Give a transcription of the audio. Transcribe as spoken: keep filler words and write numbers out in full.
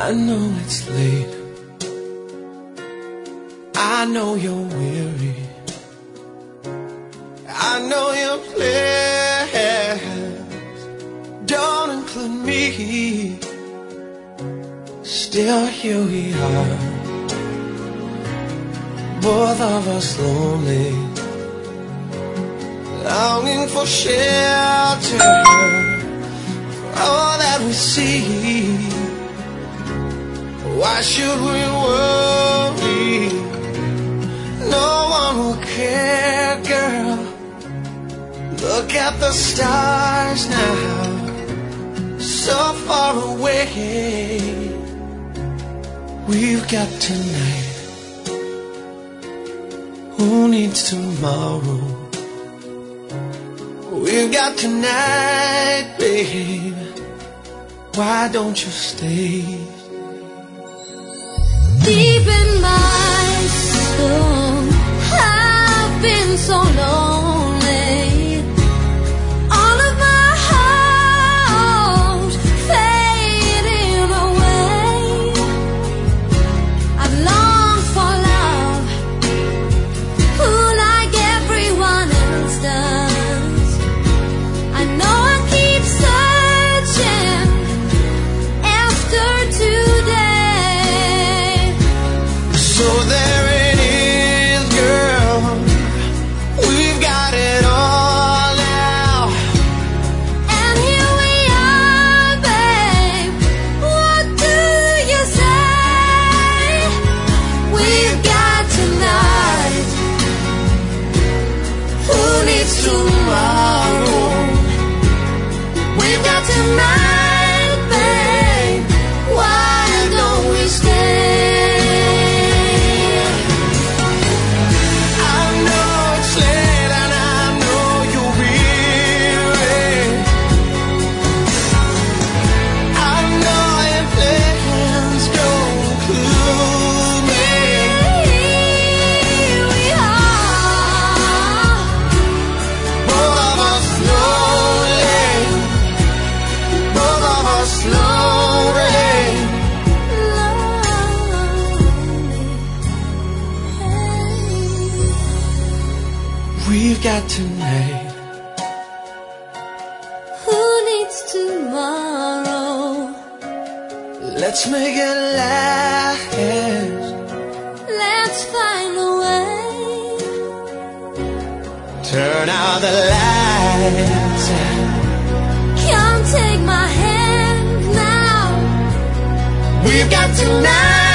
I know it's late, I know you're weary, I know your plans don't include me. Still here we are, both of us lonely, longing for shelter, for all that we see. Why should we worry? No one will care, girl. Look at the stars now, so far away. We've got tonight, who needs tomorrow? We've got tonight, babe. Why don't you stay? Deep in my soul, I've been so lonely. All of my hopes fading away. I've longed for love, who like everyone else does. I know I keep searching after today. So there it is, girl. We've got it all now. And here we are, babe. What do you say? We've got tonight. Who needs tomorrow? We've got tonight, babe. Why don't we stay? I know it's late and I know you're weary. I know your plans don't include me. Here we are, Both of us lonely, both of us lonely. We've got tonight. Who needs tomorrow? Let's make it last. Let's find a way. Turn out the lights. Come take my hand now. We've got tonight.